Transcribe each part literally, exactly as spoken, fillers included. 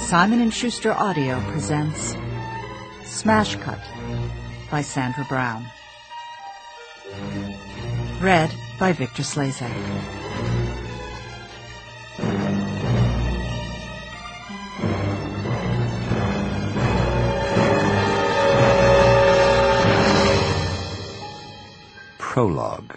Simon and Schuster Audio presents Smash Cut by Sandra Brown. Read by Victor Slezak. Prologue.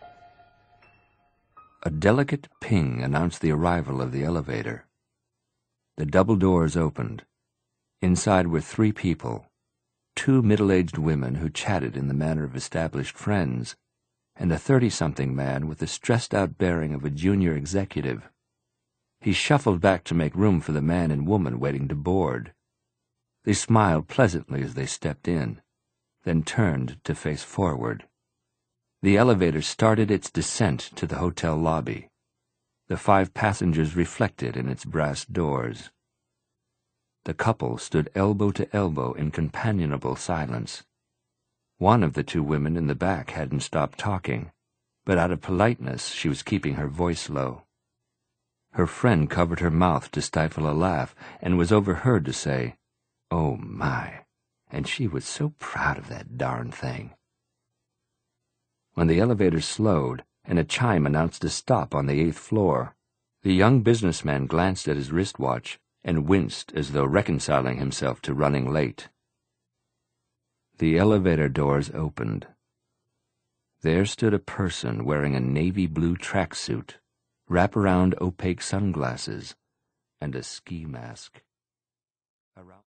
A delicate ping announced the arrival of the elevator. The double doors opened. Inside were three people, two middle-aged women who chatted in the manner of established friends, and a thirty-something man with the stressed-out bearing of a junior executive. He shuffled back to make room for the man and woman waiting to board. They smiled pleasantly as they stepped in, then turned to face forward. The elevator started its descent to the hotel lobby. The five passengers reflected in its brass doors. The couple stood elbow to elbow in companionable silence. One of the two women in the back hadn't stopped talking, but out of politeness she was keeping her voice low. Her friend covered her mouth to stifle a laugh and was overheard to say, "Oh, my," and she was so proud of that darn thing. When the elevator slowed and a chime announced a stop on the eighth floor, the young businessman glanced at his wristwatch and winced as though reconciling himself to running late. The elevator doors opened. There stood a person wearing a navy blue tracksuit, wraparound opaque sunglasses, and a ski mask. Around